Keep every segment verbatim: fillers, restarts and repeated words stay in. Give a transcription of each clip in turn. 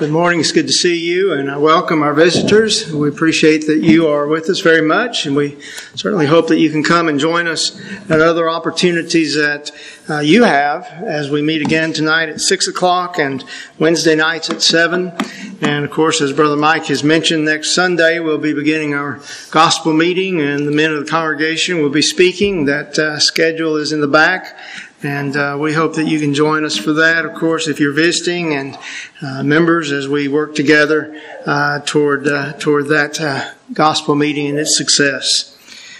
Good morning. It's good to see you, and I welcome our visitors. We appreciate that you are with us very much, and we certainly hope that you can come and join us at other opportunities that uh, you have as we meet again tonight at six o'clock and Wednesday nights at seven. And of course, as Brother Mike has mentioned, next Sunday we'll be beginning our gospel meeting, and the men of the congregation will be speaking. That uh, schedule is in the back. And uh, we hope that you can join us for that, of course, if you're visiting, and uh, members as we work together uh, toward uh, toward that uh, gospel meeting and its success.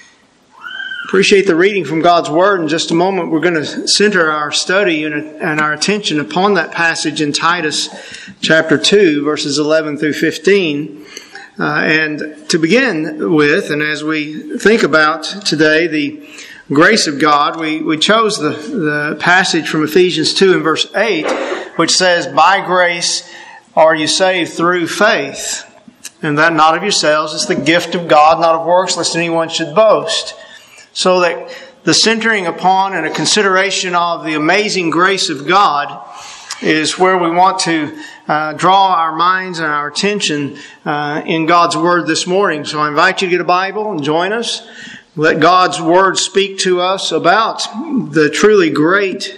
Appreciate the reading from God's Word. In just a moment, we're going to center our study and, and our attention upon that passage in Titus chapter two, verses eleven through fifteen. Uh, and to begin with, and as we think about today, the grace of God, we, we chose the, the passage from Ephesians two and verse eight, which says, "By grace are you saved through faith, and that not of yourselves, it's the gift of God, not of works, lest anyone should boast." So that the centering upon and a consideration of the amazing grace of God is where we want to uh, draw our minds and our attention uh, in God's Word this morning. So I invite you to get a Bible and join us. Let God's Word speak to us about the truly great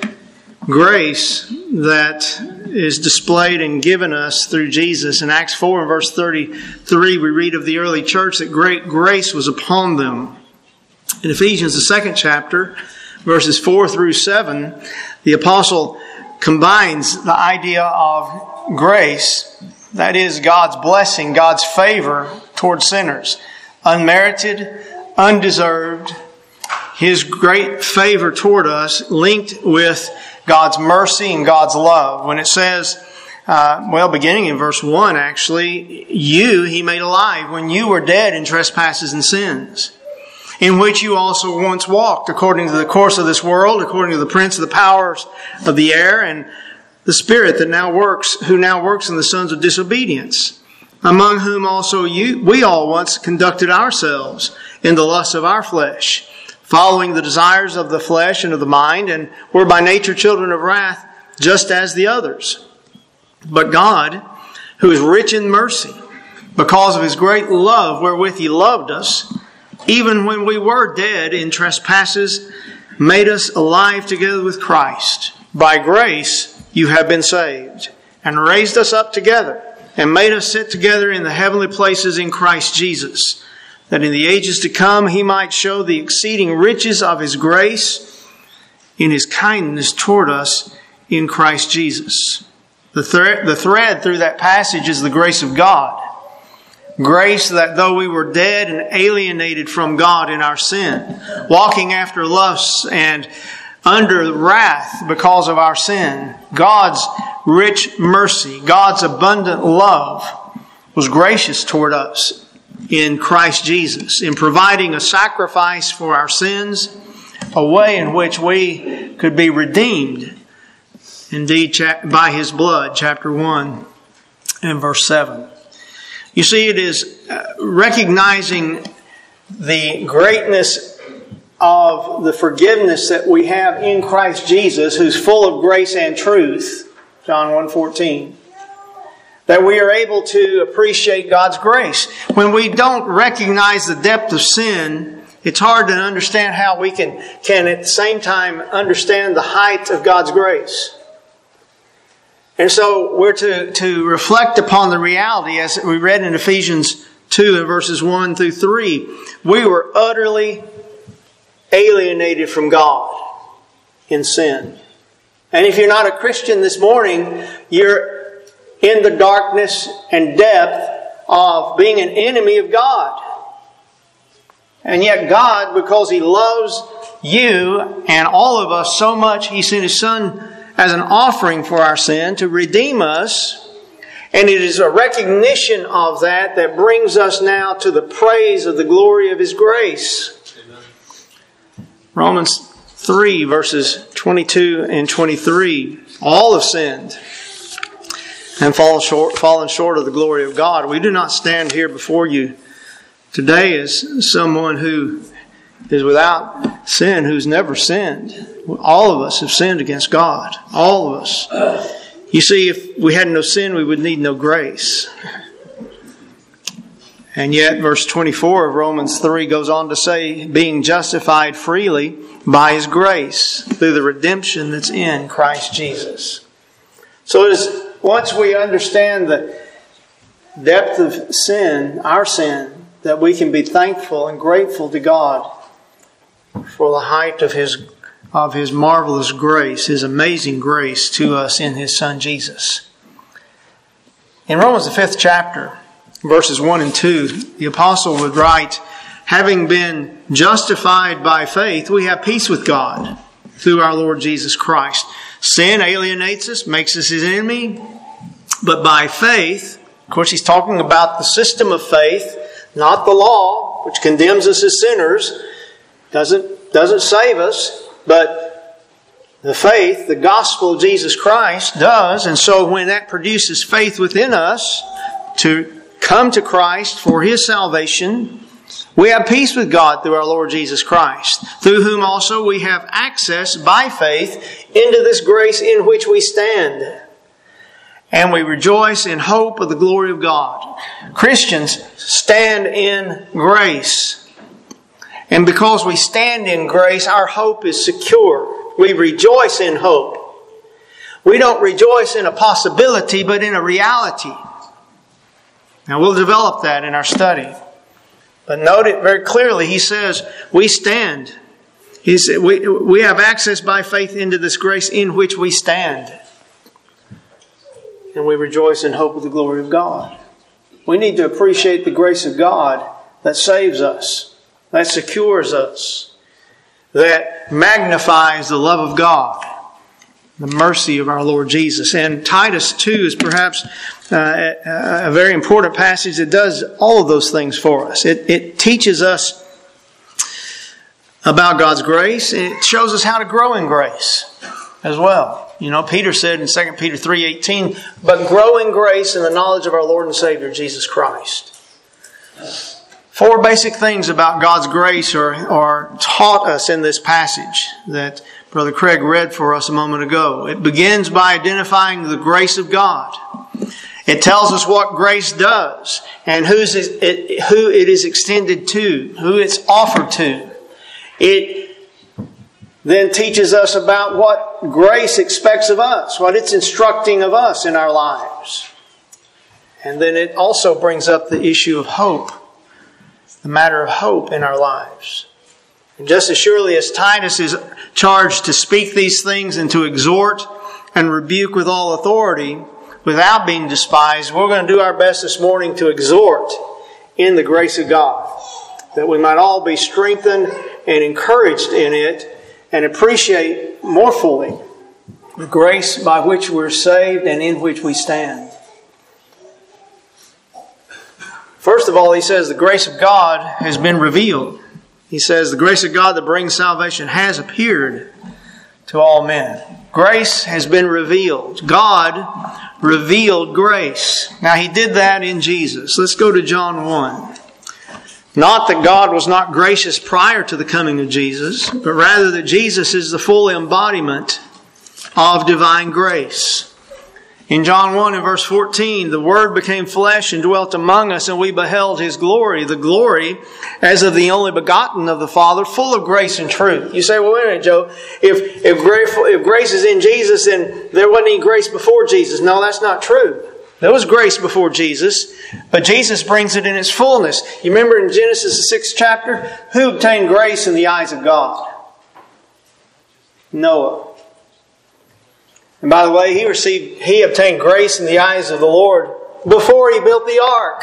grace that is displayed and given us through Jesus. In Acts four and verse thirty-three, we read of the early church that great grace was upon them. In Ephesians, the second chapter, verses four through seven, the apostle combines the idea of grace, that is God's blessing, God's favor towards sinners, unmerited, undeserved, His great favor toward us linked with God's mercy and God's love. When it says, uh, well, beginning in verse one actually, you He made alive when you were dead in trespasses and sins, in which you also once walked according to the course of this world, according to the prince of the powers of the air, and the spirit that now works, who now works in the sons of disobedience, among whom also you, we all once conducted ourselves in the lusts of our flesh, following the desires of the flesh and of the mind, and were by nature children of wrath, just as the others. But God, who is rich in mercy, because of His great love wherewith He loved us, even when we were dead in trespasses, made us alive together with Christ. By grace you have been saved, and raised us up together, and made us sit together in the heavenly places in Christ Jesus, that in the ages to come He might show the exceeding riches of His grace in His kindness toward us in Christ Jesus. The, thre- the thread through that passage is the grace of God. Grace that though we were dead and alienated from God in our sin, walking after lusts and under wrath because of our sin, God's rich mercy, God's abundant love was gracious toward us in Christ Jesus, in providing a sacrifice for our sins, a way in which we could be redeemed, indeed, by His blood, chapter one and verse seven. You see, it is recognizing the greatness of the forgiveness that we have in Christ Jesus, who's full of grace and truth, John one fourteen, that we are able to appreciate God's grace. When we don't recognize the depth of sin, it's hard to understand how we can, can at the same time understand the height of God's grace. And so we're to, to reflect upon the reality, as we read in Ephesians two and verses one through three. We were utterly alienated from God in sin. And if you're not a Christian this morning, you're in the darkness and depth of being an enemy of God. And yet God, because He loves you and all of us so much, He sent His Son as an offering for our sin to redeem us. And it is a recognition of that that brings us now to the praise of the glory of His grace. Amen. Romans three verses twenty-two and twenty-three. All have sinned and fallen short, fallen short of the glory of God. We do not stand here before you today as someone who is without sin, who's never sinned. All of us have sinned against God. All of us. You see, if we had no sin, we would need no grace. And yet, verse twenty-four of Romans three goes on to say, being justified freely by His grace through the redemption that's in Christ Jesus. So it is, once we understand the depth of sin, our sin, that we can be thankful and grateful to God for the height of His of His marvelous grace, His amazing grace to us in His Son Jesus. In Romans the fifth chapter, verses one and two, the apostle would write, having been justified by faith, we have peace with God through our Lord Jesus Christ. Sin alienates us, makes us His enemy, but by faith, of course he's talking about the system of faith, not the law, which condemns us as sinners, doesn't, doesn't save us, but the faith, the gospel of Jesus Christ does. And so when that produces faith within us to come to Christ for His salvation, we have peace with God through our Lord Jesus Christ, through whom also we have access by faith into this grace in which we stand. And we rejoice in hope of the glory of God. Christians stand in grace. And because we stand in grace, our hope is secure. We rejoice in hope. We don't rejoice in a possibility, but in a reality. Now we'll develop that in our study. But note it very clearly. He says, we stand. He said, we, we have access by faith into this grace in which we stand. And we rejoice in hope of the glory of God. We need to appreciate the grace of God that saves us, that secures us, that magnifies the love of God, the mercy of our Lord Jesus. And Titus two is perhaps uh, a very important passage that does all of those things for us. It, it teaches us about God's grace. It shows us how to grow in grace as well. You know, Peter said in Second Peter three eighteen, but grow in grace and the knowledge of our Lord and Savior, Jesus Christ. Four basic things about God's grace are, are taught us in this passage that Brother Craig read for us a moment ago. It begins by identifying the grace of God. It tells us what grace does and who's it, who it is extended to, who it's offered to. It then teaches us about what grace expects of us, what it's instructing of us in our lives. And then it also brings up the issue of hope, the matter of hope in our lives. And just as surely as Titus is charged to speak these things and to exhort and rebuke with all authority without being despised, we're going to do our best this morning to exhort in the grace of God, that we might all be strengthened and encouraged in it and appreciate more fully the grace by which we're saved and in which we stand. First of all, he says the grace of God has been revealed. He says the grace of God that brings salvation has appeared to all men. Grace has been revealed. God revealed grace. Now He did that in Jesus. Let's go to John one. Not that God was not gracious prior to the coming of Jesus, but rather that Jesus is the full embodiment of divine grace. In John one and verse fourteen, the Word became flesh and dwelt among us, and we beheld His glory, the glory as of the only begotten of the Father, full of grace and truth. You say, well, wait a minute, Joe. If, if, grace, if grace is in Jesus, then there wasn't any grace before Jesus. No, that's not true. There was grace before Jesus, but Jesus brings it in its fullness. You remember in Genesis, the sixth chapter, who obtained grace in the eyes of God? Noah. And by the way, he received, he obtained grace in the eyes of the Lord before he built the ark.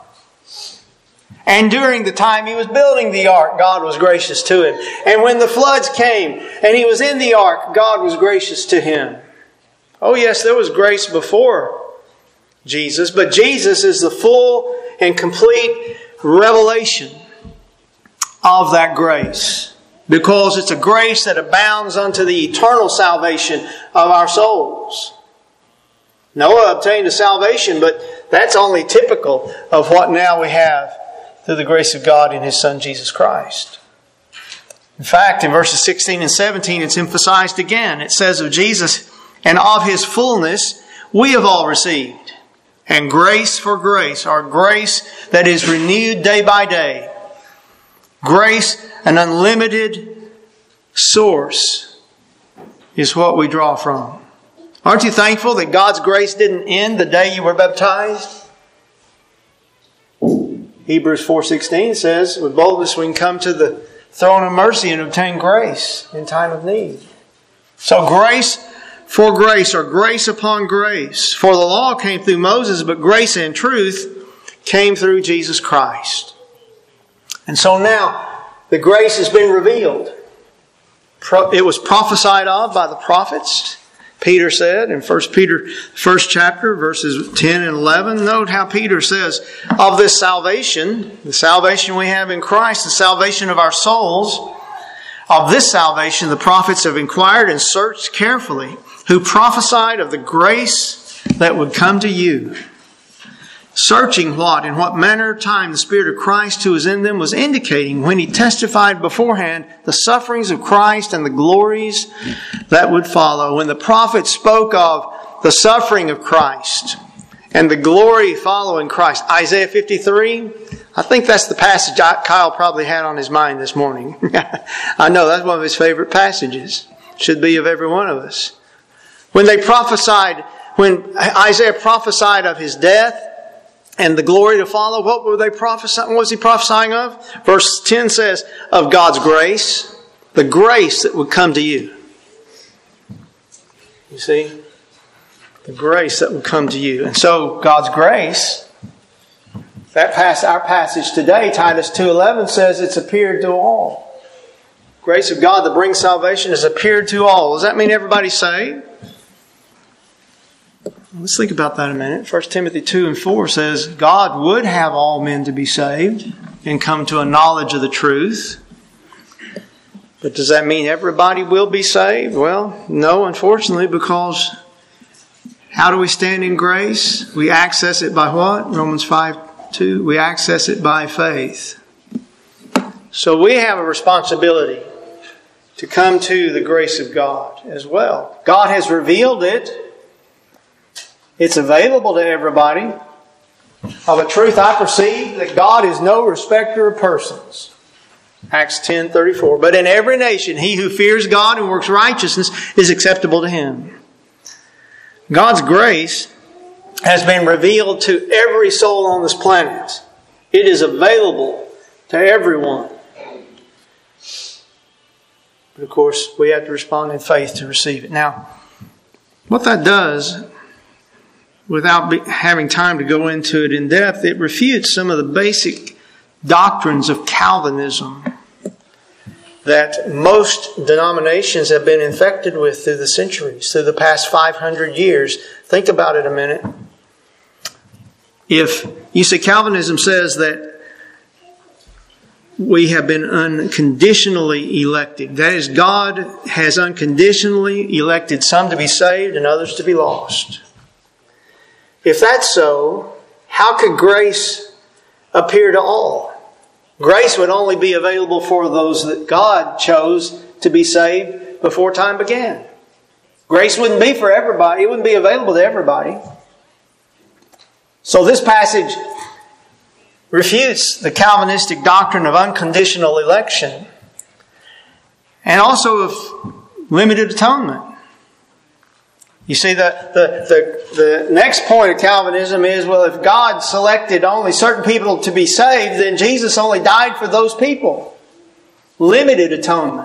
And during the time he was building the ark, God was gracious to him. And when the floods came and he was in the ark, God was gracious to him. Oh yes, there was grace before Jesus, but Jesus is the full and complete revelation of that grace, because it's a grace that abounds unto the eternal salvation of our souls. Noah obtained a salvation, but that's only typical of what now we have through the grace of God in His Son Jesus Christ. In fact, in verses sixteen and seventeen, it's emphasized again. It says of Jesus, and of His fullness we have all received. And grace for grace, or grace that is renewed day by day. Grace, an unlimited source, is what we draw from. Aren't you thankful that God's grace didn't end the day you were baptized? Hebrews four sixteen says, with boldness we can come to the throne of mercy and obtain grace in time of need. So grace for grace, or grace upon grace. For the law came through Moses, but grace and truth came through Jesus Christ. And so now, the grace has been revealed. It was prophesied of by the prophets. Peter said in First Peter, first chapter, verses ten and eleven. Note how Peter says, of this salvation, the salvation we have in Christ, the salvation of our souls, of this salvation the prophets have inquired and searched carefully, who prophesied of the grace that would come to you. Searching what? In what manner of time the Spirit of Christ who is in them was indicating when He testified beforehand the sufferings of Christ and the glories that would follow. When the prophets spoke of the suffering of Christ and the glory following Christ. Isaiah fifty-three, I think that's the passage Kyle probably had on his mind this morning. I know that's one of his favorite passages. Should be of every one of us. When they prophesied, when Isaiah prophesied of His death, and the glory to follow, what were they prophesying? What was he prophesying of? Verse ten says, of God's grace, the grace that would come to you. You see? The grace that would come to you. And so, God's grace, that pass, our passage today, Titus two eleven, says it's appeared to all. Grace of God that brings salvation has appeared to all. Does that mean everybody's saved? Let's think about that a minute. First Timothy two and four says, God would have all men to be saved and come to a knowledge of the truth. But does that mean everybody will be saved? Well, no, unfortunately, because how do we stand in grace? We access it by what? Romans five two. We access it by faith. So we have a responsibility to come to the grace of God as well. God has revealed it. It's available to everybody. Of a truth I perceive that God is no respecter of persons. Acts ten thirty-four. But in every nation, he who fears God and works righteousness is acceptable to Him. God's grace has been revealed to every soul on this planet. It is available to everyone. But of course, we have to respond in faith to receive it. Now, what that does, without be, having time to go into it in depth, it refutes some of the basic doctrines of Calvinism that most denominations have been infected with through the centuries, through the past five hundred years. Think about it a minute. If you say Calvinism says that we have been unconditionally elected, that is, God has unconditionally elected some to be saved and others to be lost. If that's so, how could grace appear to all? Grace would only be available for those that God chose to be saved before time began. Grace wouldn't be for everybody. It wouldn't be available to everybody. So this passage refutes the Calvinistic doctrine of unconditional election and also of limited atonement. You see, the, the, the, the next point of Calvinism is, well, if God selected only certain people to be saved, then Jesus only died for those people. Limited atonement.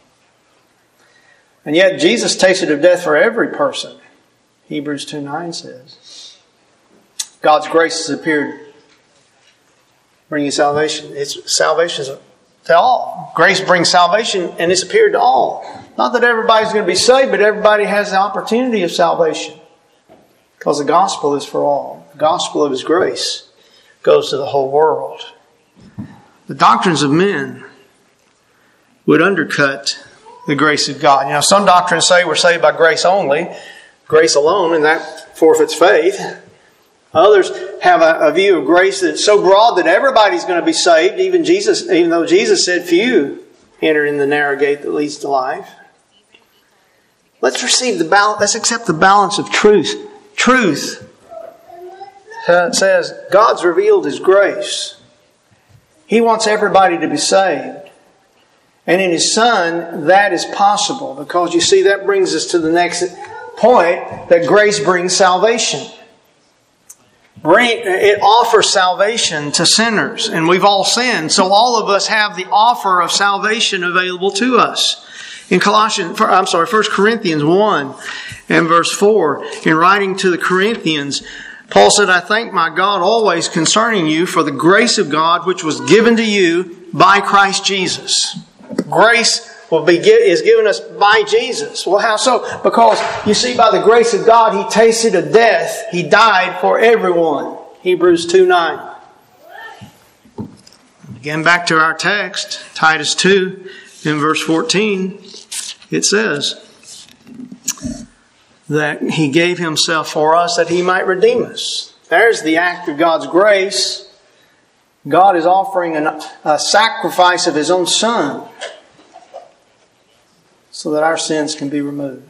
And yet Jesus tasted of death for every person. Hebrews two nine says. God's grace has appeared, bringing salvation. It's salvation to all. Grace brings salvation, and it's appeared to all. Not that everybody's going to be saved, but everybody has the opportunity of salvation. Because the gospel is for all. The gospel of His grace goes to the whole world. The doctrines of men would undercut the grace of God. You know, some doctrines say we're saved by grace only, grace alone, and that forfeits faith. Others have a, a view of grace that's so broad that everybody's going to be saved, even Jesus, even though Jesus said few enter in the narrow gate that leads to life. Let's receive the balance. Let's accept the balance of truth truth says God's revealed His grace. He wants everybody to be saved. And in His Son, that is possible. Because you see, that brings us to the next point, that grace brings salvation. It offers salvation to sinners. And we've all sinned. So all of us have the offer of salvation available to us. In Colossians, I'm sorry, First Corinthians one and verse four, in writing to the Corinthians, Paul said, I thank my God always concerning you for the grace of God which was given to you by Christ Jesus. Grace will be is given us by Jesus. Well, how so? Because, you see, by the grace of God, He tasted of death. He died for everyone. Hebrews two nine. Again, back to our text, Titus two, in verse fourteen, it says that He gave Himself for us that He might redeem us. There's the act of God's grace. God is offering an, a sacrifice of His own Son so that our sins can be removed.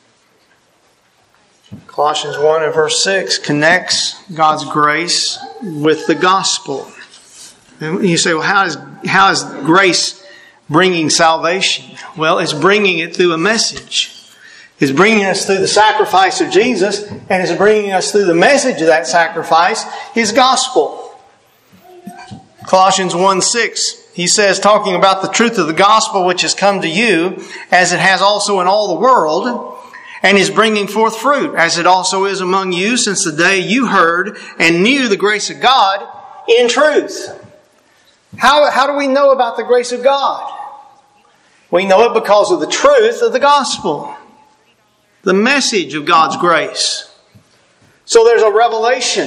Colossians one and verse six connects God's grace with the gospel. And you say, well, how is, how is grace bringing salvation? Well, it's bringing it through a message. It's bringing us through the sacrifice of Jesus, and it's bringing us through the message of that sacrifice, His gospel. Colossians one six, he says, talking about the truth of the gospel which has come to you, as it has also in all the world, and is bringing forth fruit, as it also is among you since the day you heard and knew the grace of God in truth. How, how do we know about the grace of God? We know it because of the truth of the gospel. The message of God's grace. So there's a revelation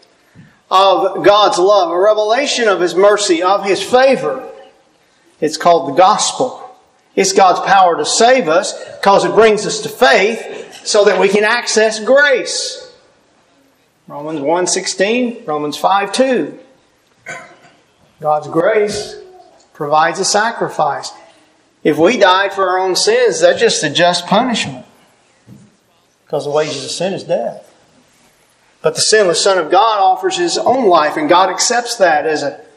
of God's love, a revelation of His mercy, of His favor. It's called the gospel. It's God's power to save us because it brings us to faith so that we can access grace. Romans one sixteen, Romans five two. God's grace provides a sacrifice. If we died for our own sins, that's just a just punishment. Because the wages of sin is death. But the sinless Son of God offers His own life, and God accepts that as a,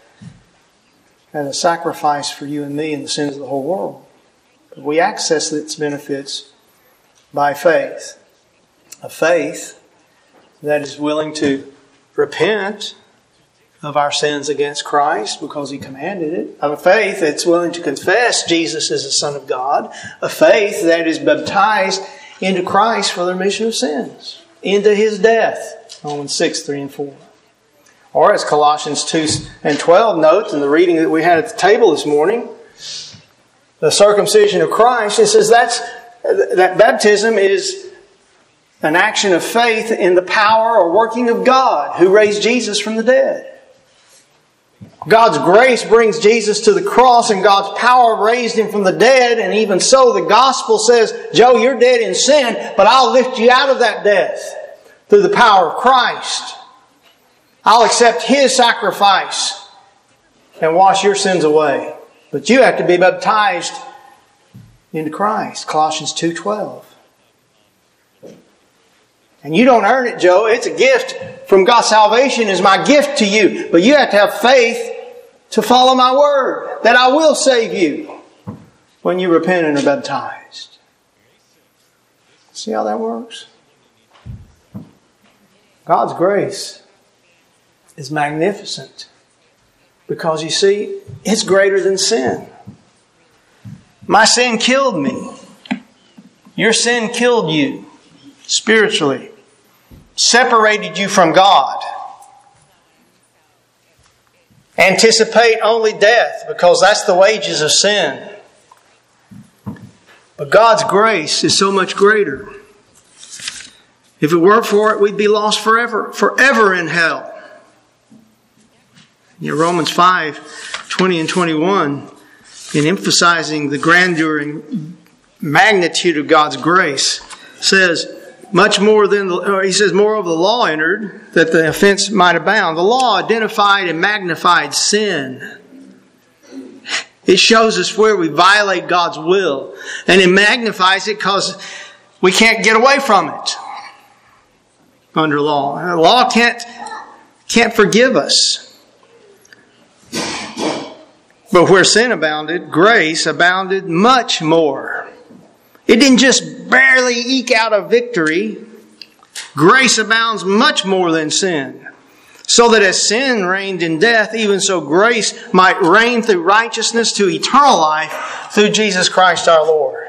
as a sacrifice for you and me and the sins of the whole world. But we access its benefits by faith. A faith that is willing to repent of our sins against Christ because He commanded it. A faith that's willing to confess Jesus as the Son of God. A faith that is baptized into Christ for the remission of sins. Into His death. Romans six, three and four. Or as Colossians two and twelve notes in the reading that we had at the table this morning, the circumcision of Christ, it says that's, that baptism is an action of faith in the power or working of God who raised Jesus from the dead. God's grace brings Jesus to the cross, and God's power raised Him from the dead. And even so, the gospel says, Joe, you're dead in sin, but I'll lift you out of that death through the power of Christ. I'll accept His sacrifice and wash your sins away. But you have to be baptized into Christ. Colossians two twelve. And you don't earn it, Joe. It's a gift from God. Salvation is my gift to you. But you have to have faith to follow my word, that I will save you when you repent and are baptized. See how that works? God's grace is magnificent because, you see, it's greater than sin. My sin killed me. Your sin killed you spiritually, separated you from God. Anticipate only death because that's the wages of sin. But God's grace is so much greater. If it weren't for it, we'd be lost forever, forever in hell. You know, Romans five, twenty and twenty-one, in emphasizing the grandeur and magnitude of God's grace, says, much more than, the, or he says, moreover the law entered, that the offense might abound. The law identified and magnified sin. It shows us where we violate God's will. And it magnifies it because we can't get away from it. under law. The law can't, can't forgive us. But where sin abounded, grace abounded much more. It didn't just barely eke out a victory. Grace abounds much more than sin. So that as sin reigned in death, even so grace might reign through righteousness to eternal life through Jesus Christ our Lord.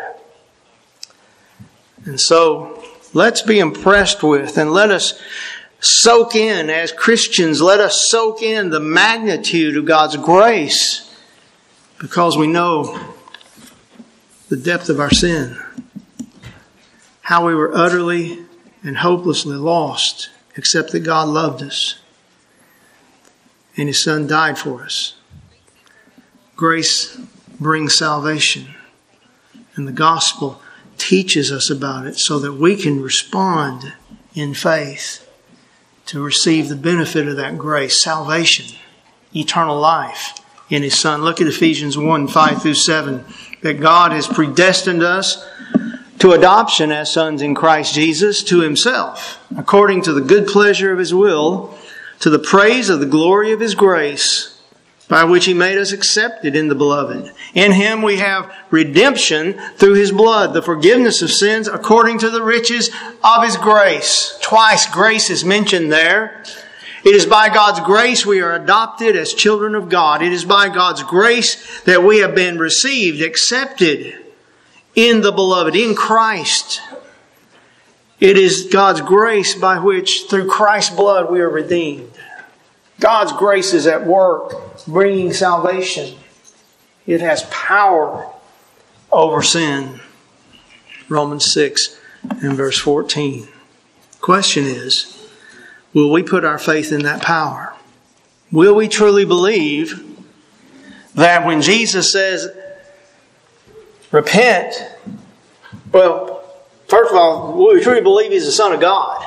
And so, let's be impressed with and let us soak in, as Christians, let us soak in the magnitude of God's grace, because we know the depth of our sin, how we were utterly and hopelessly lost, except that God loved us and His Son died for us. Grace brings salvation, and the gospel teaches us about it so that we can respond in faith to receive the benefit of that grace, salvation, eternal life in His Son. Look at Ephesians one, five through seven. That God has predestined us to adoption as sons in Christ Jesus to Himself, according to the good pleasure of His will, to the praise of the glory of His grace, by which He made us accepted in the Beloved. In Him we have redemption through His blood, the forgiveness of sins according to the riches of His grace. Twice grace is mentioned there. It is by God's grace we are adopted as children of God. It is by God's grace that we have been received, accepted in the Beloved, in Christ. It is God's grace by which, through Christ's blood, we are redeemed. God's grace is at work, bringing salvation. It has power over sin. Romans six and verse fourteen. Question is, will we put our faith in that power? Will we truly believe that when Jesus says, repent, well, first of all, will we truly believe He's the Son of God?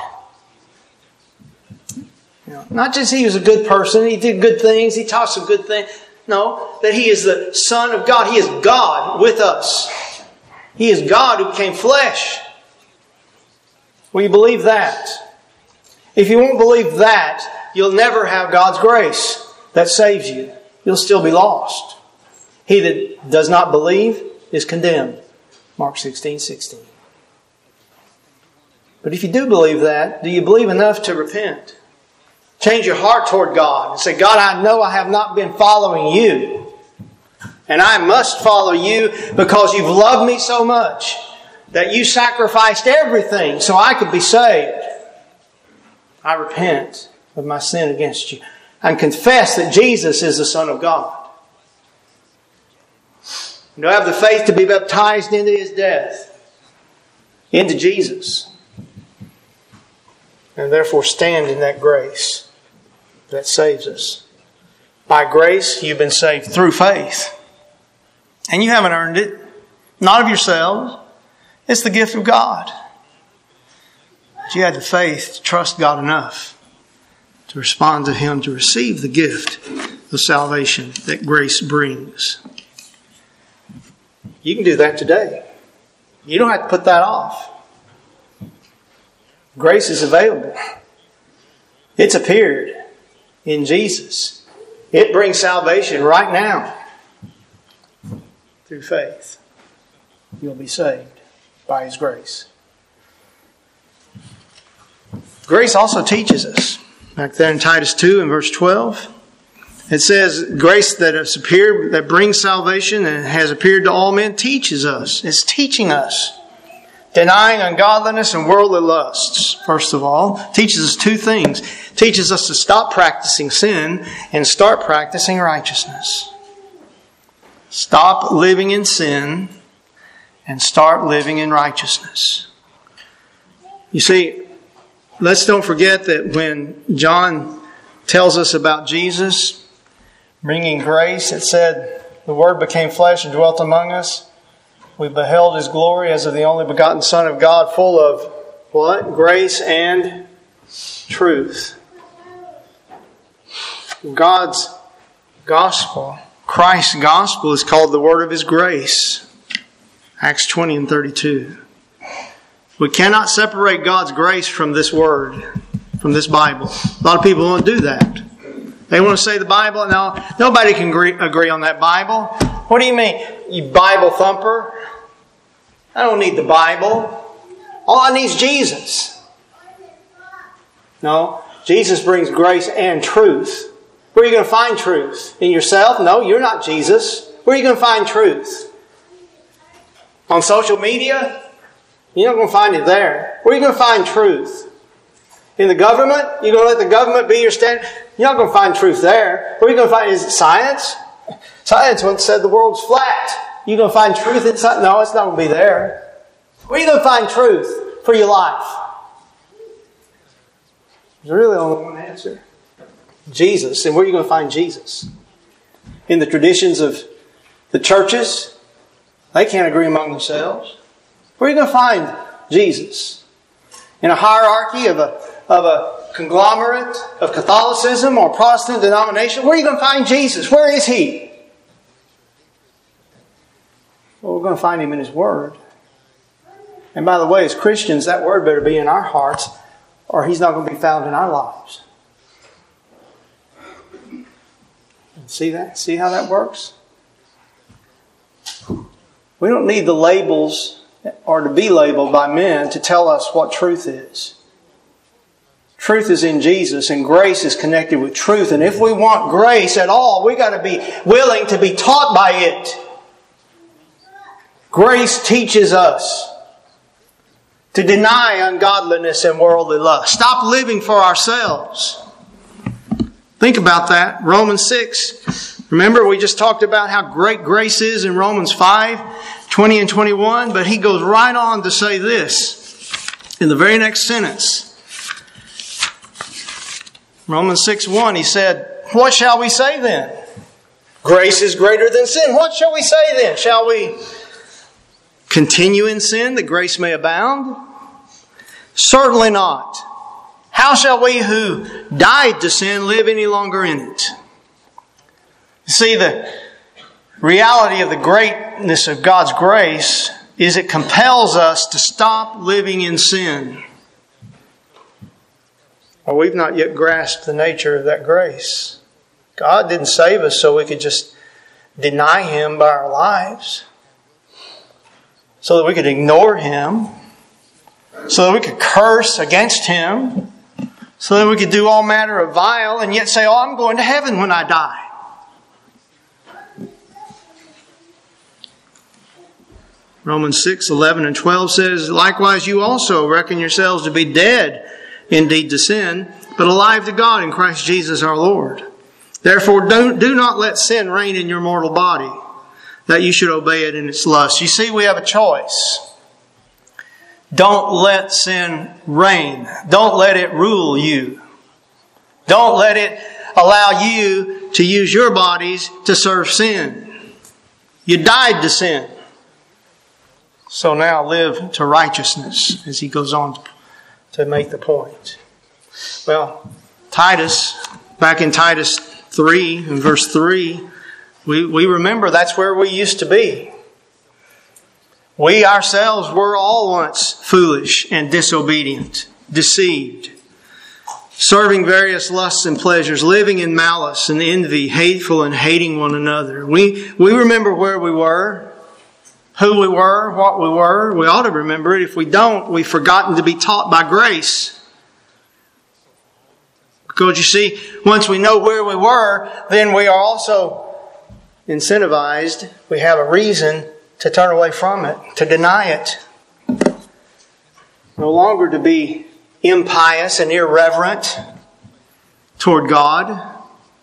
You know, not just He was a good person, He did good things, He taught some good things. No, that He is the Son of God. He is God with us. He is God who became flesh. Will you believe that? If you won't believe that, you'll never have God's grace that saves you. You'll still be lost. He that does not believe is condemned. Mark sixteen sixteen. But if you do believe that, do you believe enough to repent? Change your heart toward God and say, God, I know I have not been following You. And I must follow You because You've loved me so much that You sacrificed everything so I could be saved. I repent of my sin against You and confess that Jesus is the Son of God. And to have the faith to be baptized into His death, into Jesus. And therefore stand in that grace that saves us. By grace, you've been saved through faith. And you haven't earned it. Not of yourselves. It's the gift of God. But you had the faith to trust God enough to respond to Him, to receive the gift of salvation that grace brings. You can do that today. You don't have to put that off. Grace is available. It's appeared in Jesus. It brings salvation right now. Through faith, you'll be saved by His grace. Grace also teaches us. Back there in Titus two and verse twelve. It says, grace that has appeared, that brings salvation and has appeared to all men, teaches us. It's teaching us. Denying ungodliness and worldly lusts, first of all, teaches us two things. Teaches us to stop practicing sin and start practicing righteousness. Stop living in sin and start living in righteousness. You see, let's don't forget that when John tells us about Jesus bringing grace, it said, the Word became flesh and dwelt among us. We beheld His glory as of the only begotten Son of God, full of what? Grace and truth. God's gospel, Christ's gospel, is called the word of His grace. Acts twenty and thirty-two. We cannot separate God's grace from this word. from this Bible. A lot of people won't do that. They want to say the Bible. No, nobody can agree, agree on that Bible. What do you mean, you Bible thumper? I don't need the Bible. All I need is Jesus. No, Jesus brings grace and truth. Where are you going to find truth? In yourself? No, you're not Jesus. Where are you going to find truth? On social media? You're not going to find it there. Where are you going to find truth? In the government? You're going to let the government be your standard? You're not going to find truth there. Where are you going to find? Is it science? Science once said the world's flat. You're going to find truth in science? No, it's not going to be there. Where are you going to find truth for your life? There's really only one answer. Jesus. And where are you going to find Jesus? In the traditions of the churches? They can't agree among themselves. Where are you going to find Jesus? In a hierarchy of a, of a conglomerate of Catholicism or Protestant denomination? Where are you going to find Jesus? Where is He? Well, we're going to find Him in His Word. And by the way, as Christians, that Word better be in our hearts, or He's not going to be found in our lives. See that? See how that works? We don't need the labels or to be labeled by men to tell us what truth is. Truth is in Jesus, and grace is connected with truth. And if we want grace at all, we've got to be willing to be taught by it. Grace teaches us to deny ungodliness and worldly lust. Stop living for ourselves. Think about that. Romans six. Remember, we just talked about how great grace is in Romans five, twenty and twenty-one. But he goes right on to say this in the very next sentence. Romans six one, he said, "What shall we say then? Grace is greater than sin. What shall we say then? Shall we continue in sin that grace may abound? Certainly not. How shall we who died to sin live any longer in it?" You see, the reality of the greatness of God's grace is it compels us to stop living in sin. Well, we've not yet grasped the nature of that grace. God didn't save us so we could just deny Him by our lives, so that we could ignore Him, so that we could curse against Him, so that we could do all manner of vile and yet say, "Oh, I'm going to heaven when I die." Romans six, eleven and twelve says, "Likewise you also reckon yourselves to be dead indeed to sin, but alive to God in Christ Jesus our Lord. Therefore do, do not let sin reign in your mortal body, that you should obey it in its lust." You see, we have a choice. Don't let sin reign. Don't let it rule you. Don't let it allow you to use your bodies to serve sin. You died to sin. So now live to righteousness, as he goes on to make the point. Well, Titus, back in Titus three, in verse three, we, we remember that's where we used to be. We ourselves were all once foolish and disobedient, deceived, serving various lusts and pleasures, living in malice and envy, hateful and hating one another. We, we remember where we were, who we were, what we were. We ought to remember it. If we don't, we've forgotten to be taught by grace. Because you see, once we know where we were, then we are also incentivized. We have a reason to turn away from it, to deny it. No longer to be impious and irreverent toward God,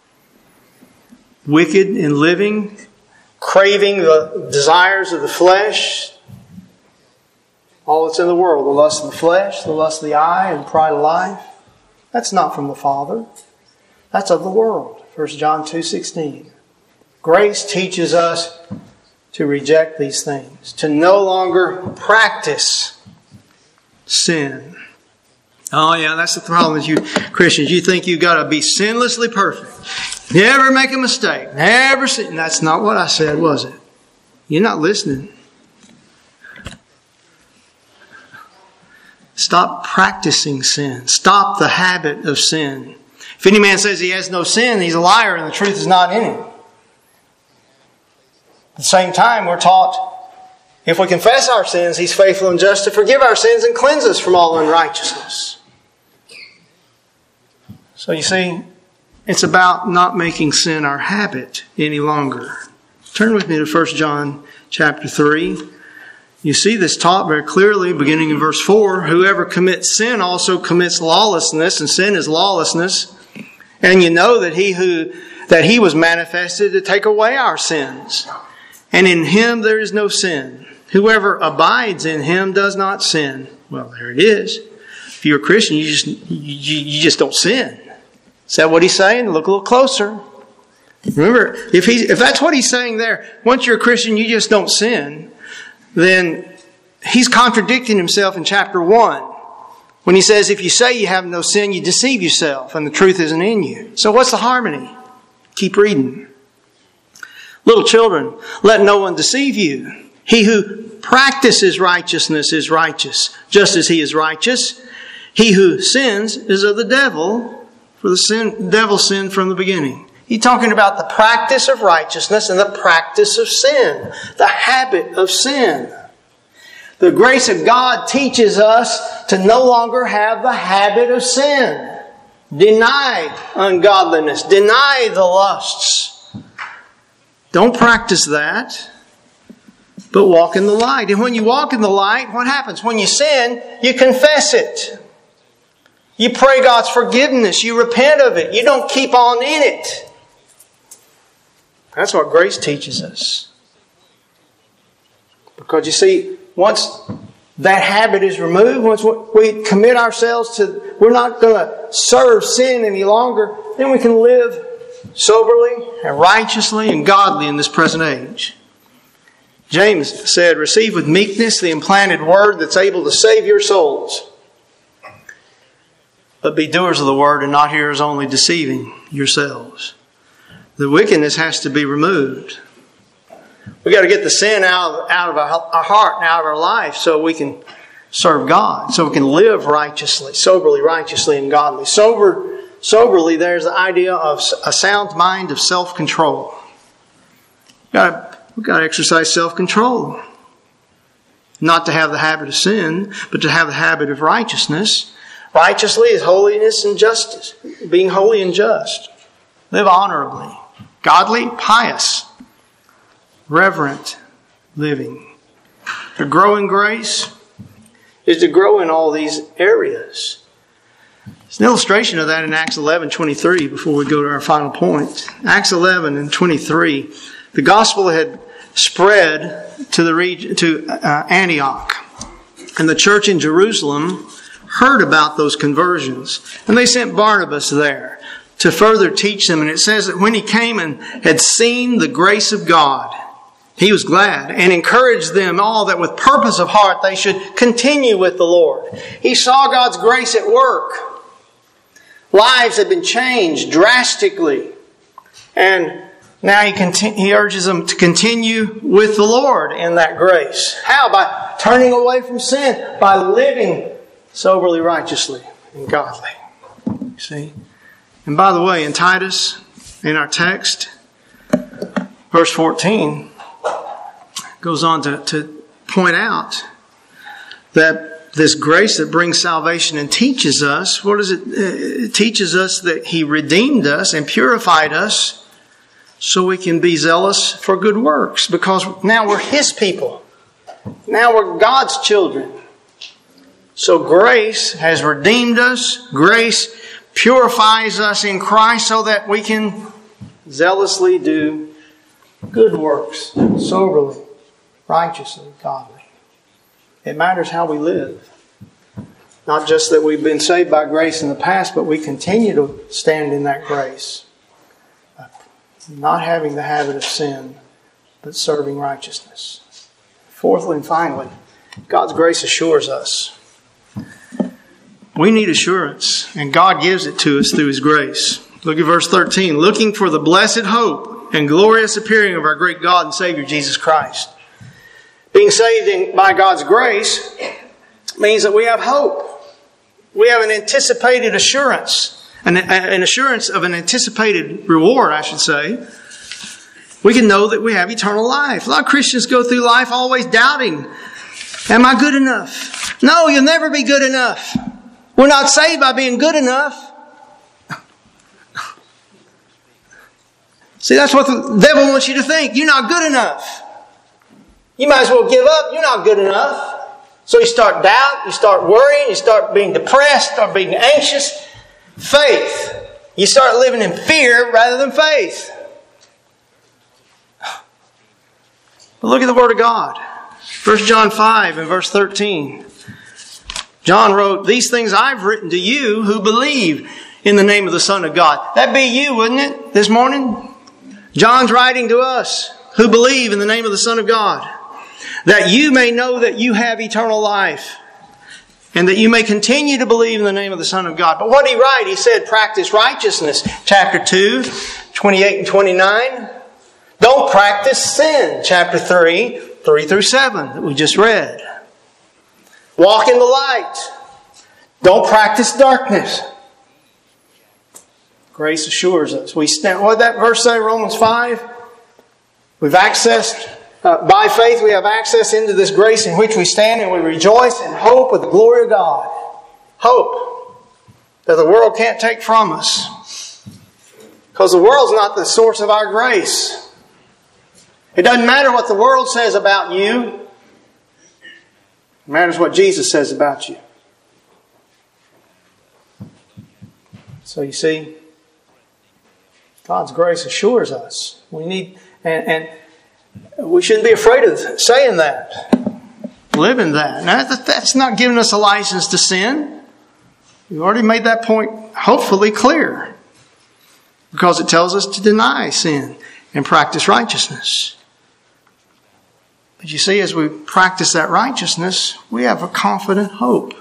wicked in living, craving the desires of the flesh, all that's in the world, the lust of the flesh, the lust of the eye, and pride of life. That's not from the Father. That's of the world. First John two sixteen. Grace teaches us to reject these things, to no longer practice sin. Oh yeah, that's the problem with you Christians. You think you've got to be sinlessly perfect. Never make a mistake. Never sin. That's not what I said, was it? You're not listening. Stop practicing sin. Stop the habit of sin. If any man says he has no sin, he's a liar and the truth is not in him. At the same time, we're taught if we confess our sins, He's faithful and just to forgive our sins and cleanse us from all unrighteousness. So you see, it's about not making sin our habit any longer. Turn with me to First John chapter three. You see this taught very clearly beginning in verse four. Whoever commits sin also commits lawlessness, and sin is lawlessness. And you know that he who that he was manifested to take away our sins. And in Him there is no sin. Whoever abides in Him does not sin. Well, there it is. If you're a Christian, you just you, you just don't sin. Is that what He's saying? Look a little closer. Remember, if he if that's what He's saying there, once you're a Christian, you just don't sin, then He's contradicting Himself in chapter one. When He says, if you say you have no sin, you deceive yourself, and the truth isn't in you. So what's the harmony? Keep reading. Little children, let no one deceive you. He who practices righteousness is righteous, just as he is righteous. He who sins is of the devil, for the sin, devil sinned from the beginning. He's talking about the practice of righteousness and the practice of sin, the habit of sin. The grace of God teaches us to no longer have the habit of sin. Deny ungodliness. Deny the lusts. Don't practice that, but walk in the light. And when you walk in the light, what happens? When you sin, you confess it. You pray God's forgiveness. You repent of it. You don't keep on in it. That's what grace teaches us. Because you see, once that habit is removed, once we commit ourselves to, we're not going to serve sin any longer, then we can live soberly and righteously and godly in this present age. James said, receive with meekness the implanted word that's able to save your souls. But be doers of the word and not hearers only, deceiving yourselves. The wickedness has to be removed. We've got to get the sin out of, out of our, our heart and out of our life so we can serve God, so we can live righteously, soberly, righteously, and godly. Sober, soberly, there's the idea of a sound mind of self-control. We've got to, we've got to exercise self-control. Not to have the habit of sin, but to have the habit of righteousness. Righteously is holiness and justice, being holy and just. Live honorably. Godly, pious, reverent living. To grow in grace is to grow in all these areas. There's an illustration of that in Acts eleven twenty-three before we go to our final point. Acts eleven and twenty-three. The gospel had spread to the region, to uh, Antioch. And the church in Jerusalem heard about those conversions. And they sent Barnabas there to further teach them. And it says that when he came and had seen the grace of God, he was glad and encouraged them all that with purpose of heart they should continue with the Lord. He saw God's grace at work. Lives had been changed drastically. And now he, continue, he urges them to continue with the Lord in that grace. How? By turning away from sin. By living soberly, righteously, and godly. You see? And by the way, in Titus, in our text, verse fourteen, goes on to, to point out that this grace that brings salvation and teaches us, what is it? It teaches us that He redeemed us and purified us so we can be zealous for good works. Because now we're His people. Now we're God's children. So grace has redeemed us. Grace purifies us in Christ so that we can zealously do good works, soberly, righteously, godly. It matters how we live. Not just that we've been saved by grace in the past, but we continue to stand in that grace. Not having the habit of sin, but serving righteousness. Fourthly and finally, God's grace assures us. We need assurance, and God gives it to us through His grace. Look at verse thirteen. Looking for the blessed hope and glorious appearing of our great God and Savior, Jesus Christ. Being saved in, by God's grace means that we have hope. We have an anticipated assurance, an, an assurance of an anticipated reward, I should say. We can know that we have eternal life. A lot of Christians go through life always doubting, am I good enough? No, you'll never be good enough. We're not saved by being good enough. See, that's what the devil wants you to think. You're not good enough. You might as well give up. You're not good enough. So you start doubt, you start worrying, you start being depressed, start being anxious. Faith. You start living in fear rather than faith. But look at the Word of God. First John five and verse thirteen. John wrote, these things I've written to you who believe in the name of the Son of God. That'd be you, wouldn't it, this morning? John's writing to us who believe in the name of the Son of God, that you may know that you have eternal life, and that you may continue to believe in the name of the Son of God. But what did he write? He said, practice righteousness. Chapter two, twenty-eight and twenty-nine. Don't practice sin. Chapter three, three through seven that we just read. Walk in the light. Don't practice darkness. Grace assures us. We stand, what did that verse say, Romans five? We've accessed, uh, by faith we have access into this grace in which we stand, and we rejoice in hope of the glory of God. Hope that the world can't take from us. Because the world's not the source of our grace. It doesn't matter what the world says about you. It matters what Jesus says about you. So you see, God's grace assures us. We need, and, and we shouldn't be afraid of saying that, living that. Now, that's not giving us a license to sin. We've already made that point hopefully clear, because it tells us to deny sin and practice righteousness. But you see, as we practice that righteousness, we have a confident hope.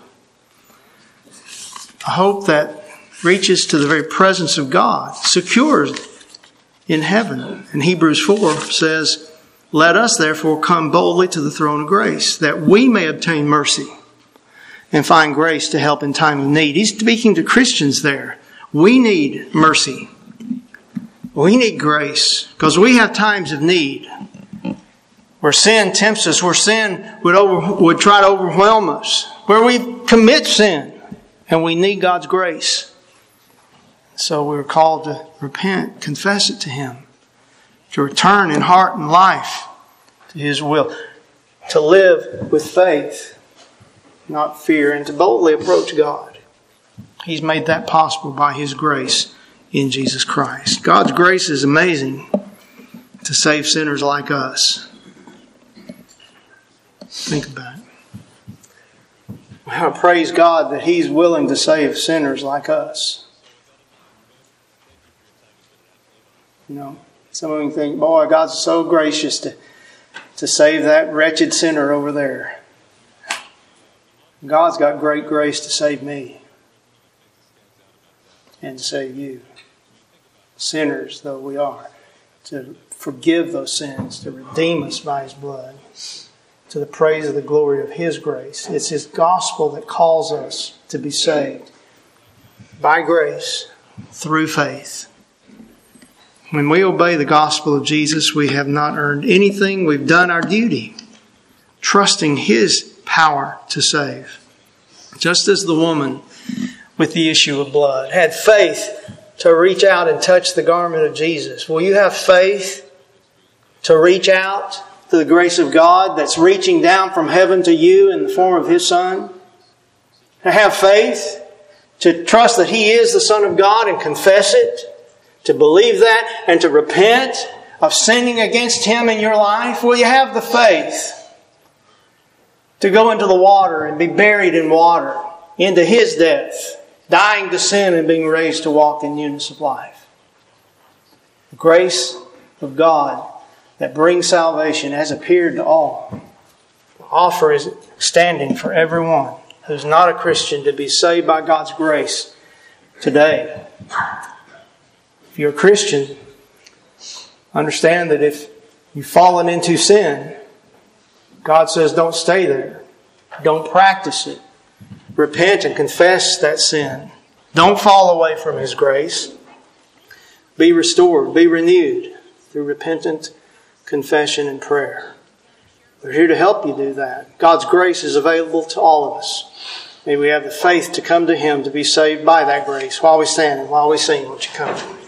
A hope that reaches to the very presence of God, secures in heaven. And Hebrews four says, let us therefore come boldly to the throne of grace, that we may obtain mercy and find grace to help in time of need. He's speaking to Christians there. We need mercy. We need grace, because we have times of need where sin tempts us, where sin would over, would try to overwhelm us, where we commit sin, and we need God's grace. So we're called to repent, confess it to Him, to return in heart and life to His will, to live with faith, not fear, and to boldly approach God. He's made that possible by His grace in Jesus Christ. God's grace is amazing to save sinners like us. Think about it. I praise God that He's willing to save sinners like us. You know, some of you think, boy, God's so gracious to, to save that wretched sinner over there. God's got great grace to save me and to save you. Sinners though we are, to forgive those sins, to redeem us by His blood, to the praise of the glory of His grace. It's His gospel that calls us to be saved by grace through faith. When we obey the gospel of Jesus, we have not earned anything. We've done our duty, trusting His power to save. Just as the woman with the issue of blood had faith to reach out and touch the garment of Jesus. Will you have faith to reach out to the grace of God that's reaching down from heaven to you in the form of His Son? To have faith, to trust that He is the Son of God and confess it, to believe that and to repent of sinning against Him in your life? Will you have the faith to go into the water and be buried in water, into His death, dying to sin and being raised to walk in newness of life? The grace of God that brings salvation has appeared to all. The offer is standing for everyone who's not a Christian to be saved by God's grace today. If you're a Christian, understand that if you've fallen into sin, God says don't stay there. Don't practice it. repent and confess that sin. Don't fall away from His grace. Be restored, be renewed through repentant confession and prayer. We're here to help you do that. God's grace is available to all of us. May we have the faith to come to Him to be saved by that grace. While we stand and while we sing, won't you come?